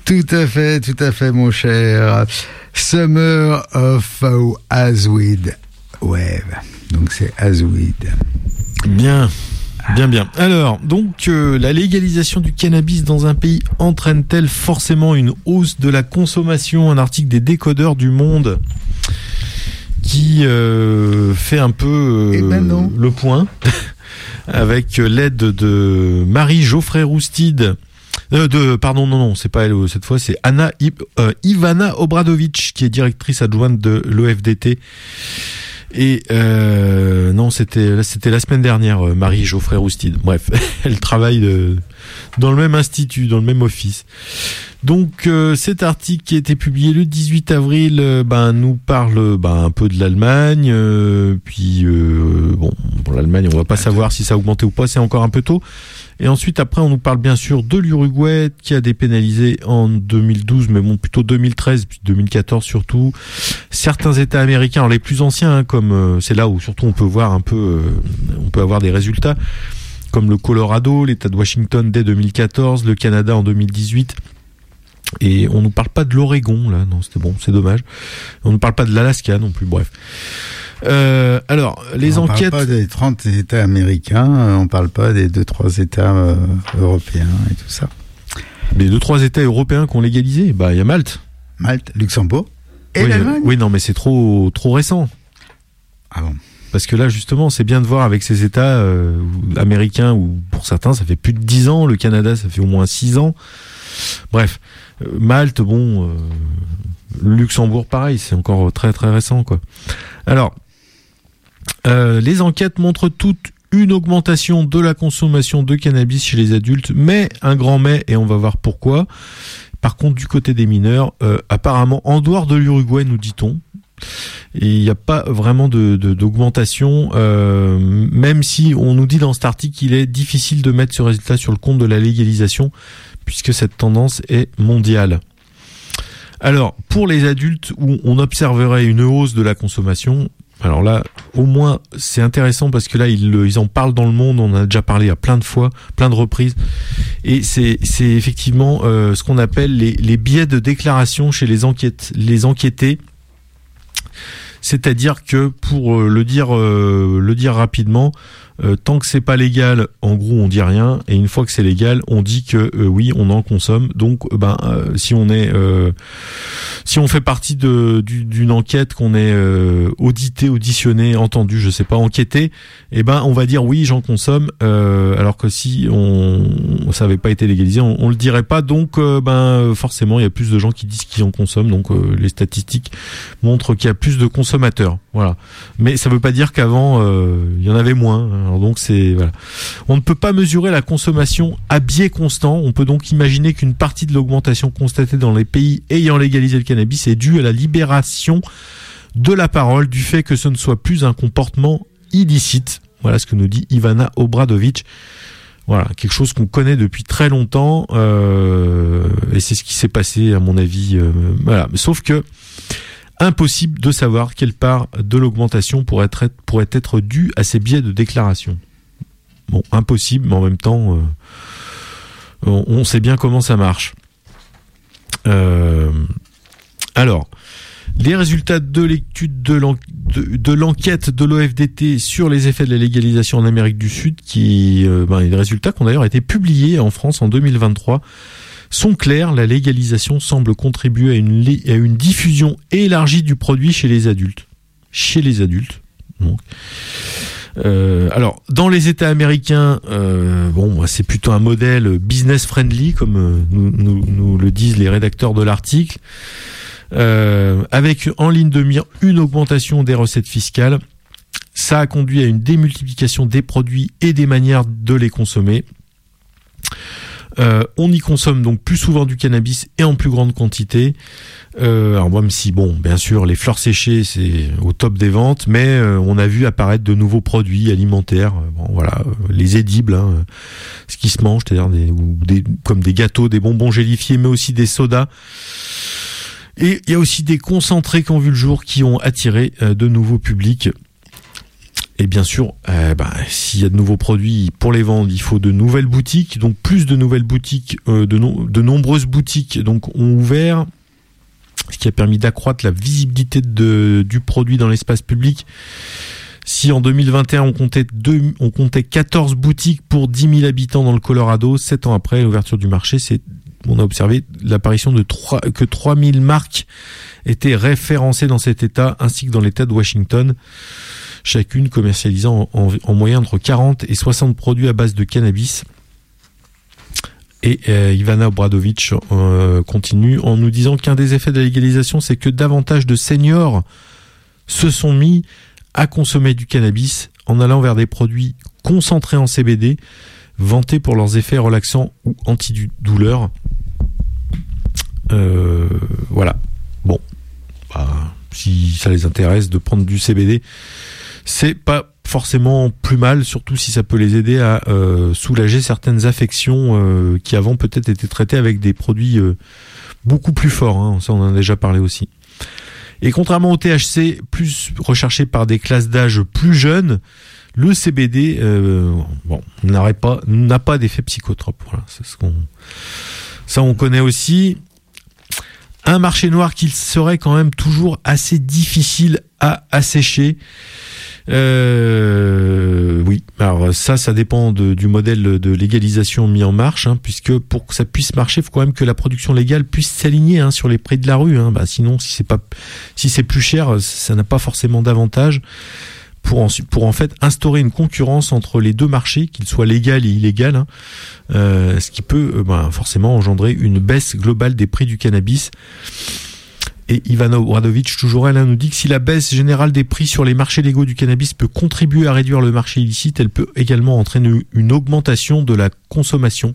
Tout à fait, tout à fait, mon cher. Summer of Azweed Wave. Donc c'est Azweed. Bien. Bien, bien. Alors, donc, euh, la légalisation du cannabis dans un pays entraîne-t-elle forcément une hausse de la consommation ? Un article des Décodeurs du Monde qui euh, fait un peu euh, eh ben non. le point avec l'aide de Marie Geoffrey Roustide. Euh, de, pardon, non, non, c'est pas elle cette fois, c'est Anna I, euh, Ivana Obradovic qui est directrice adjointe de l'O F D T. Et euh, non, c'était c'était la semaine dernière, euh, Marie Geoffrey Roustide. Bref, elle travaille de, dans le même institut, dans le même office. Donc euh, cet article qui a été publié le dix-huit avril, euh, ben nous parle ben un peu de l'Allemagne. Euh, puis euh, bon, pour l'Allemagne, on va pas savoir si ça a augmenté ou pas, c'est encore un peu tôt. Et ensuite, après, on nous parle bien sûr de l'Uruguay qui a dépénalisé en deux mille douze, mais bon, plutôt deux mille treize, puis deux mille quatorze surtout. Certains États américains, alors les plus anciens, hein, comme euh, c'est là où surtout on peut voir un peu, euh, on peut avoir des résultats, comme le Colorado, l'État de Washington dès deux mille quatorze, le Canada en deux mille dix-huit. Et on nous parle pas de l'Oregon, là, non, c'était bon, c'est dommage. On ne parle pas de l'Alaska non plus, bref. Euh, alors, les on enquêtes... On parle pas des trente États américains, on parle pas des deux trois États euh, européens et tout ça. Les deux trois États européens qui ont légalisé, bah il y a Malte. Malte, Luxembourg et oui, l'Allemagne. Oui, non, mais c'est trop trop récent. Ah bon. Parce que là, justement, c'est bien de voir avec ces États euh, américains, où pour certains, ça fait plus de dix ans, le Canada, ça fait au moins six ans. Bref, euh, Malte, bon, euh, Luxembourg, pareil, c'est encore très très récent, quoi. Alors... Euh, les enquêtes montrent toutes une augmentation de la consommation de cannabis chez les adultes, mais un grand mais, et on va voir pourquoi. Par contre, du côté des mineurs, euh, apparemment, en dehors de l'Uruguay, nous dit-on, et il n'y a pas vraiment de, de, d'augmentation, euh, même si on nous dit dans cet article qu'il est difficile de mettre ce résultat sur le compte de la légalisation, puisque cette tendance est mondiale. Alors, pour les adultes où on observerait une hausse de la consommation, alors là, au moins, c'est intéressant parce que là, ils, ils en parlent dans le monde. On en a déjà parlé à plein de fois, plein de reprises. Et c'est, c'est effectivement euh, ce qu'on appelle les, les biais de déclaration chez les enquêtes, les enquêtés. C'est-à-dire que, pour euh, le dire, euh, le dire rapidement, euh, tant que c'est pas légal, en gros, on dit rien. Et une fois que c'est légal, on dit que euh, oui, on en consomme. Donc, ben, euh, si on est, euh, si on fait partie de du, d'une enquête, qu'on est euh, audité, auditionné, entendu, je sais pas, enquêté, eh ben, on va dire oui, j'en consomme. Euh, alors que si on, ça avait pas été légalisé, on, on le dirait pas. Donc, euh, ben, forcément, il y a plus de gens qui disent qu'ils en consomment. Donc, euh, les statistiques montrent qu'il y a plus de consommateurs. Voilà. Mais ça veut pas dire qu'avant, euh, il y en avait moins. Alors donc c'est voilà. On ne peut pas mesurer la consommation à biais constant. On peut donc imaginer qu'une partie de l'augmentation constatée dans les pays ayant légalisé le cannabis est due à la libération de la parole, du fait que ce ne soit plus un comportement illicite. Voilà ce que nous dit Ivana Obradovic. Voilà, quelque chose qu'on connaît depuis très longtemps, euh, et c'est ce qui s'est passé à mon avis. Euh, voilà, sauf que impossible de savoir quelle part de l'augmentation pourrait être, pourrait être due à ces biais de déclaration. Bon, impossible, mais en même temps, euh, on, on sait bien comment ça marche. Euh, alors, les résultats de l'étude de, l'en, de, de l'enquête de l'O F D T sur les effets de la légalisation en Amérique du Sud, qui, euh, ben, les résultats qui ont d'ailleurs été publiés en France en deux mille vingt-trois, sont clairs. La légalisation semble contribuer à une, à une diffusion élargie du produit chez les adultes. Chez les adultes. Donc. Euh, alors, dans les États américains, euh, bon, c'est plutôt un modèle business friendly, comme euh, nous, nous, nous le disent les rédacteurs de l'article, euh, avec en ligne de mire une augmentation des recettes fiscales. Ça a conduit à une démultiplication des produits et des manières de les consommer. Euh, on y consomme donc plus souvent du cannabis et en plus grande quantité. Euh, alors même si, bon, bien sûr, les fleurs séchées, c'est au top des ventes, mais euh, on a vu apparaître de nouveaux produits alimentaires, bon, voilà, euh, les édibles, hein, euh, ce qui se mange, c'est-à-dire des, ou des, comme des gâteaux, des bonbons gélifiés, mais aussi des sodas. Et il y a aussi des concentrés qui ont vu le jour, qui ont attiré euh, de nouveaux publics. Et bien sûr, euh, bah, s'il y a de nouveaux produits pour les vendre, il faut de nouvelles boutiques. Donc plus de nouvelles boutiques, euh, de, no- de nombreuses boutiques donc ont ouvert, ce qui a permis d'accroître la visibilité de, du produit dans l'espace public. Si en deux mille vingt et un on comptait deux, on comptait quatorze boutiques pour dix mille habitants dans le Colorado, sept ans après l'ouverture du marché, c'est, on a observé l'apparition de trois, que trois mille marques étaient référencées dans cet État, ainsi que dans l'État de Washington, chacune commercialisant en, en, en moyenne entre quarante et soixante produits à base de cannabis. Et euh, Ivana Obradovic euh, continue en nous disant qu'un des effets de la légalisation, c'est que davantage de seniors se sont mis à consommer du cannabis en allant vers des produits concentrés en C B D, vantés pour leurs effets relaxants ou antidouleurs. Euh, voilà. Bon, bah, si ça les intéresse de prendre du C B D, c'est pas forcément plus mal, surtout si ça peut les aider à euh, soulager certaines affections euh, qui avant peut-être étaient traitées avec des produits euh, beaucoup plus forts, hein, ça on en a déjà parlé aussi. Et contrairement au T H C, plus recherché par des classes d'âge plus jeunes, le C B D euh, bon, n'aurait pas, n'a pas d'effet psychotrope. Voilà, c'est ce qu'on, ça on connaît aussi. Un marché noir qu'il serait quand même toujours assez difficile à assécher. Euh, oui, alors ça, ça dépend de, du modèle de légalisation mis en marche, hein, puisque pour que ça puisse marcher, il faut quand même que la production légale puisse s'aligner hein, sur les prix de la rue. Hein. Bah, sinon, si c'est pas, si c'est plus cher, ça n'a pas forcément d'avantage pour en, pour en fait instaurer une concurrence entre les deux marchés, qu'ils soient légal et illégal, hein, euh, ce qui peut euh, bah, forcément engendrer une baisse globale des prix du cannabis. Et Ivana Obradovic, toujours elle, nous dit que si la baisse générale des prix sur les marchés légaux du cannabis peut contribuer à réduire le marché illicite, elle peut également entraîner une augmentation de la consommation.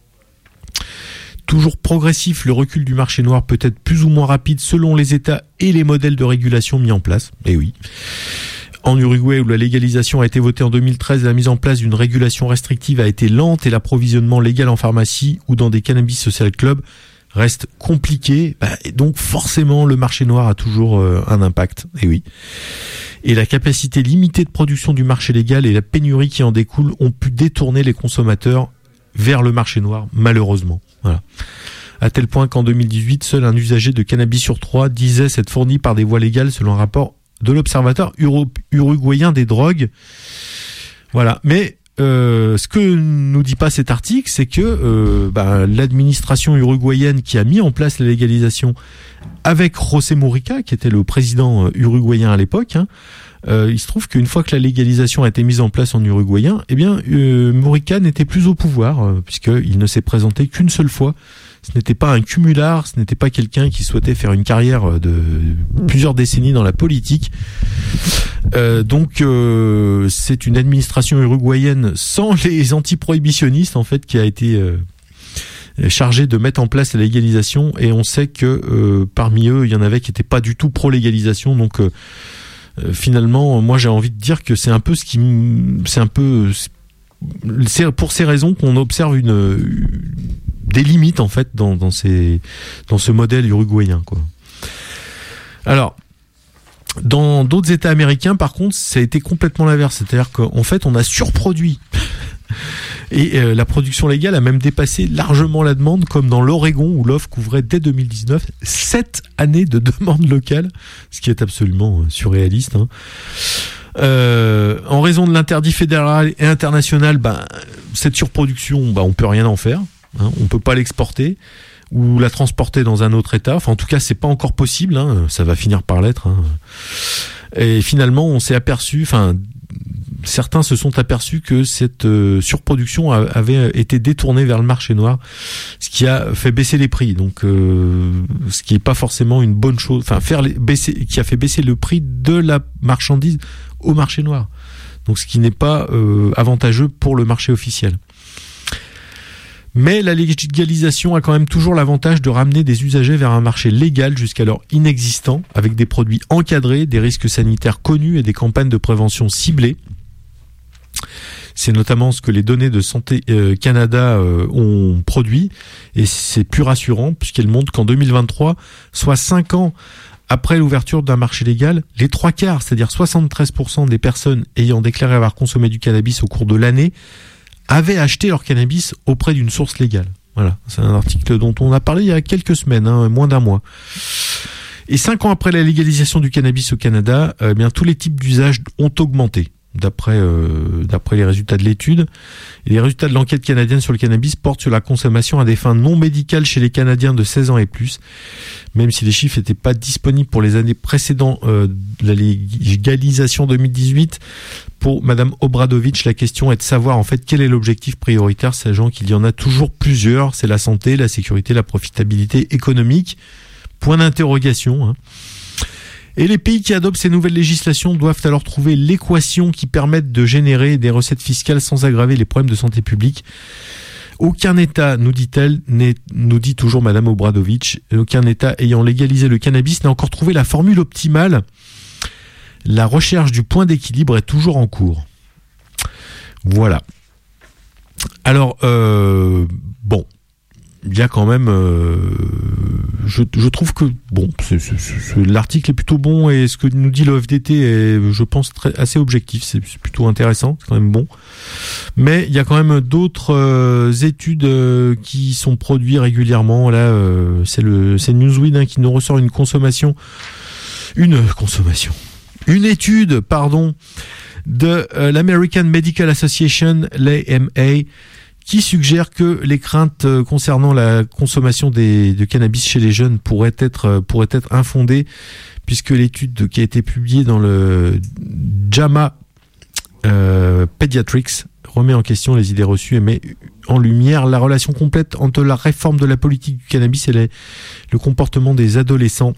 Toujours progressif, le recul du marché noir peut être plus ou moins rapide selon les États et les modèles de régulation mis en place. Et oui. En Uruguay, où la légalisation a été votée en deux mille treize, la mise en place d'une régulation restrictive a été lente et l'approvisionnement légal en pharmacie ou dans des cannabis social clubs reste compliqué, bah, et donc forcément le marché noir a toujours euh, un impact, et oui. Et la capacité limitée de production du marché légal et la pénurie qui en découle ont pu détourner les consommateurs vers le marché noir, malheureusement. Voilà. À tel point qu'en deux mille dix-huit, seul un usager de cannabis sur trois disait s'être fourni par des voies légales selon un rapport de l'Observatoire Uro- uruguayen des drogues. Voilà. Mais Euh, ce que nous dit pas cet article, c'est que euh, bah, l'administration uruguayenne qui a mis en place la légalisation avec José Mujica, qui était le président euh, uruguayen à l'époque, hein, euh, il se trouve qu'une fois que la légalisation a été mise en place en uruguayen, eh bien euh, Mujica n'était plus au pouvoir, euh, puisqu'il ne s'est présenté qu'une seule fois. Ce n'était pas un cumulard, ce n'était pas quelqu'un qui souhaitait faire une carrière de plusieurs décennies dans la politique. Euh, donc euh, c'est une administration uruguayenne sans les anti-prohibitionnistes en fait qui a été euh, chargée de mettre en place la légalisation, et on sait que euh, parmi eux il y en avait qui n'étaient pas du tout pro-légalisation. Donc euh, euh, finalement moi j'ai envie de dire que c'est un peu ce qui c'est un peu c'est pour ces raisons qu'on observe une, une des limites en fait dans, dans ces dans ce modèle uruguayen quoi. Alors dans d'autres États américains par contre ça a été complètement l'inverse, c'est-à-dire qu'en fait on a surproduit et euh, la production légale a même dépassé largement la demande, comme dans l'Oregon où l'offre couvrait dès deux mille dix-neuf sept années de demande locale, ce qui est absolument surréaliste hein. Euh, en raison de l'interdit fédéral et international, ben, cette surproduction, ben, on peut rien en faire. Hein, on peut pas l'exporter ou la transporter dans un autre État. Enfin, en tout cas, c'est pas encore possible. Hein, ça va finir par l'être. Hein. Et finalement, on s'est aperçu. Enfin, certains se sont aperçus que cette euh, surproduction a, avait été détournée vers le marché noir, ce qui a fait baisser les prix. Donc, euh, ce qui est pas forcément une bonne chose. Enfin, faire les, baisser, qui a fait baisser le prix de la marchandise au marché noir. Donc, ce qui n'est pas euh, avantageux pour le marché officiel. Mais la légalisation a quand même toujours l'avantage de ramener des usagers vers un marché légal jusqu'alors inexistant, avec des produits encadrés, des risques sanitaires connus et des campagnes de prévention ciblées. C'est notamment ce que les données de Santé euh, Canada euh, ont produit, et c'est plus rassurant puisqu'elles montrent qu'en deux mille vingt-trois, soit cinq ans après l'ouverture d'un marché légal, les trois quarts, c'est-à-dire soixante-treize pour cent des personnes ayant déclaré avoir consommé du cannabis au cours de l'année, avaient acheté leur cannabis auprès d'une source légale. Voilà, c'est un article dont on a parlé il y a quelques semaines, hein, moins d'un mois. Et cinq ans après la légalisation du cannabis au Canada, eh bien tous les types d'usages ont augmenté, d'après euh, d'après les résultats de l'étude. Et les résultats de l'enquête canadienne sur le cannabis portent sur la consommation à des fins non médicales chez les Canadiens de seize ans et plus, même si les chiffres n'étaient pas disponibles pour les années précédentes euh, de la légalisation deux mille dix-huit. Pour Madame Obradovic, la question est de savoir en fait quel est l'objectif prioritaire, sachant qu'il y en a toujours plusieurs. C'est la santé, la sécurité, la profitabilité économique. Point d'interrogation. Hein. Et les pays qui adoptent ces nouvelles législations doivent alors trouver l'équation qui permette de générer des recettes fiscales sans aggraver les problèmes de santé publique. Aucun État, nous dit-elle, n'est, nous dit toujours Madame Obradovic, aucun État ayant légalisé le cannabis n'a encore trouvé la formule optimale. La recherche du point d'équilibre est toujours en cours. Voilà. Alors, euh, bon, il y a quand même... Euh, je, je trouve que, bon, c'est, c'est, c'est, l'article est plutôt bon et ce que nous dit l'O F D T est, je pense, très, assez objectif. C'est, c'est plutôt intéressant, c'est quand même bon. Mais il y a quand même d'autres euh, études euh, qui sont produites régulièrement. Là, euh, c'est, le, c'est Newsweek hein, qui nous ressort une consommation... Une consommation... Une étude, pardon, de euh, l'American Medical Association, l'A M A, qui suggère que les craintes euh, concernant la consommation des, de cannabis chez les jeunes pourraient être, euh, pourraient être infondées, puisque l'étude de, qui a été publiée dans le JAMA euh, Pediatrics remet en question les idées reçues et met en lumière la relation complète entre la réforme de la politique du cannabis et les, le comportement des adolescents.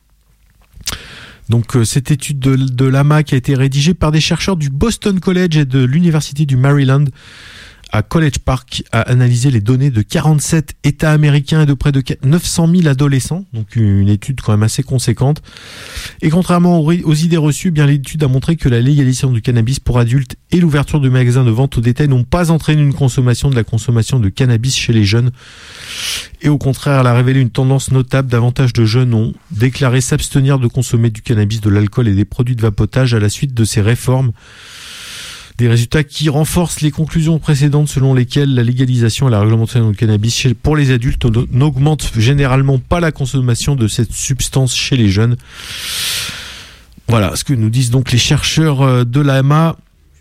Donc euh, cette étude de, de l'A M A qui a été rédigée par des chercheurs du Boston College et de l'Université du Maryland à College Park a analysé les données de quarante-sept États américains et de près de neuf cent mille adolescents, donc une étude quand même assez conséquente. Et contrairement aux, aux idées reçues, bien l'étude a montré que la légalisation du cannabis pour adultes et l'ouverture de magasins de vente au détail n'ont pas entraîné une consommation de la consommation de cannabis chez les jeunes. Et au contraire, elle a révélé une tendance notable. Davantage de jeunes ont déclaré s'abstenir de consommer du cannabis, de l'alcool et des produits de vapotage à la suite de ces réformes. Des résultats qui renforcent les conclusions précédentes selon lesquelles la légalisation et la réglementation du cannabis pour les adultes n'augmentent généralement pas la consommation de cette substance chez les jeunes. Voilà ce que nous disent donc les chercheurs de l'A M A.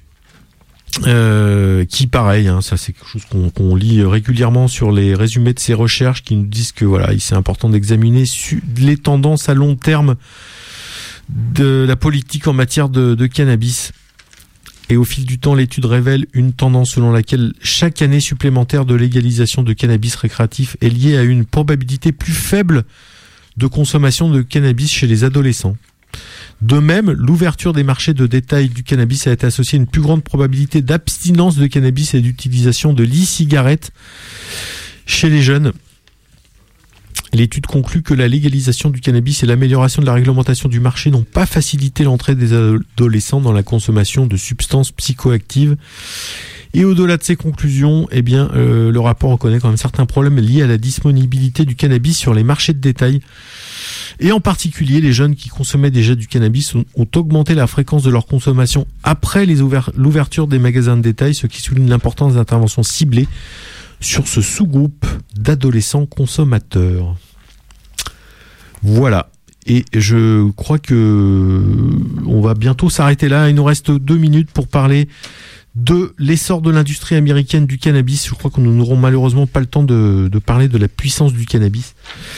Euh, qui pareil, hein, ça c'est quelque chose qu'on, qu'on lit régulièrement sur les résumés de ces recherches, qui nous disent que voilà, c'est important d'examiner su- les tendances à long terme de la politique en matière de, de cannabis. Et au fil du temps, l'étude révèle une tendance selon laquelle chaque année supplémentaire de légalisation de cannabis récréatif est liée à une probabilité plus faible de consommation de cannabis chez les adolescents. De même, l'ouverture des marchés de détail du cannabis a été associée à une plus grande probabilité d'abstinence de cannabis et d'utilisation de l'e-cigarette chez les jeunes. L'étude conclut que la légalisation du cannabis et l'amélioration de la réglementation du marché n'ont pas facilité l'entrée des adolescents dans la consommation de substances psychoactives. Et au-delà de ces conclusions, eh bien, euh, le rapport reconnaît quand même certains problèmes liés à la disponibilité du cannabis sur les marchés de détail. Et en particulier, les jeunes qui consommaient déjà du cannabis ont, ont augmenté la fréquence de leur consommation après les ouver- l'ouverture des magasins de détail, ce qui souligne l'importance d'interventions ciblées sur ce sous-groupe d'adolescents consommateurs. Voilà. Et je crois que on va bientôt s'arrêter là. Il nous reste deux minutes pour parler de l'essor de l'industrie américaine du cannabis. Je crois que nous n'aurons malheureusement pas le temps de, de parler de la puissance du cannabis.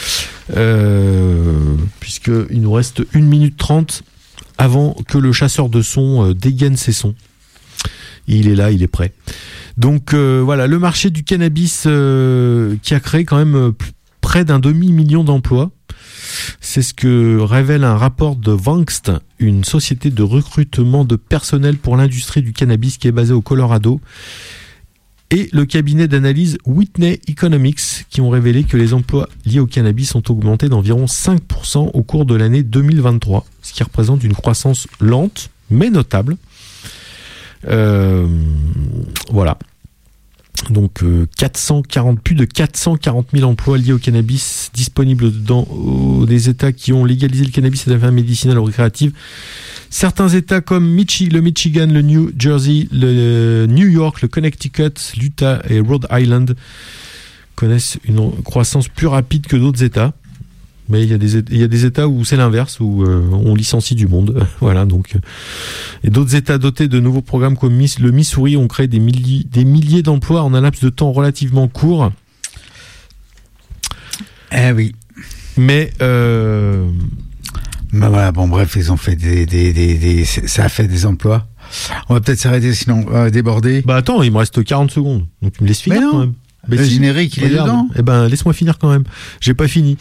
Euh, puisqu'il nous reste une minute trente avant que le chasseur de sons euh, dégaine ses sons. Et il est là, il est prêt. Donc euh, voilà, le marché du cannabis euh, qui a créé quand même euh, près d'un demi-million d'emplois. C'est ce que révèle un rapport de Vangst, une société de recrutement de personnel pour l'industrie du cannabis qui est basée au Colorado, et le cabinet d'analyse Whitney Economics, qui ont révélé que les emplois liés au cannabis ont augmenté d'environ cinq pour cent au cours de l'année deux mille vingt-trois, ce qui représente une croissance lente mais notable. Euh, voilà. Donc euh, quatre cent quarante, plus de quatre cent quarante mille emplois liés au cannabis disponibles dans euh, des États qui ont légalisé le cannabis à des fins médicinales ou récréatives. Certains États comme Michi, le Michigan, le New Jersey, le New York, le Connecticut, l'Utah et Rhode Island connaissent une croissance plus rapide que d'autres États. Mais il y a des il y a des États où c'est l'inverse, où euh, on licencie du monde. Voilà, donc. Et d'autres États dotés de nouveaux programmes comme le Missouri ont créé des milliers des milliers d'emplois en un laps de temps relativement court. Eh oui. Mais euh... bah voilà, bon bref, ils ont fait des des des, des ça a fait des emplois. On va peut-être s'arrêter sinon on va déborder. Bah attends, il me reste quarante secondes. Donc tu me laisses finir quand même. Mais le si, générique, il regarde. Est dedans. Eh ben, laisse-moi finir quand même. J'ai pas fini.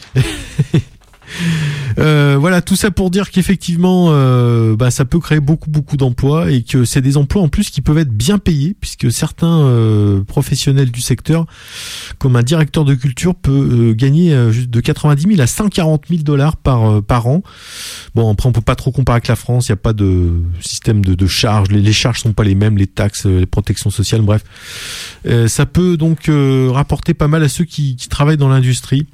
euh, voilà, tout ça pour dire qu'effectivement, euh, bah, ça peut créer beaucoup, beaucoup d'emplois et que c'est des emplois en plus qui peuvent être bien payés puisque certains euh, professionnels du secteur, comme un directeur de culture, peut euh, gagner euh, de quatre-vingt-dix mille à cent quarante mille dollars par euh, par an. Bon, après, on peut pas trop comparer avec la France. Il y a pas de système de, de charges. Les, les charges sont pas les mêmes, les taxes, les protections sociales, bref. Euh, ça peut donc euh, rapporter pas mal à ceux qui, qui travaillent dans l'industrie.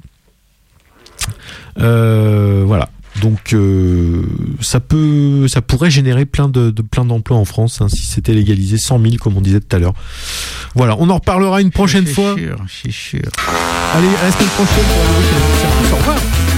Euh, voilà. Donc euh, ça peut, ça pourrait générer plein de, de plein d'emplois en France hein, si c'était légalisé, cent mille comme on disait tout à l'heure. Voilà, on en reparlera une prochaine c'est fois. Sûr, c'est sûr. Allez, à la semaine prochaine pour un nouveau. Au revoir.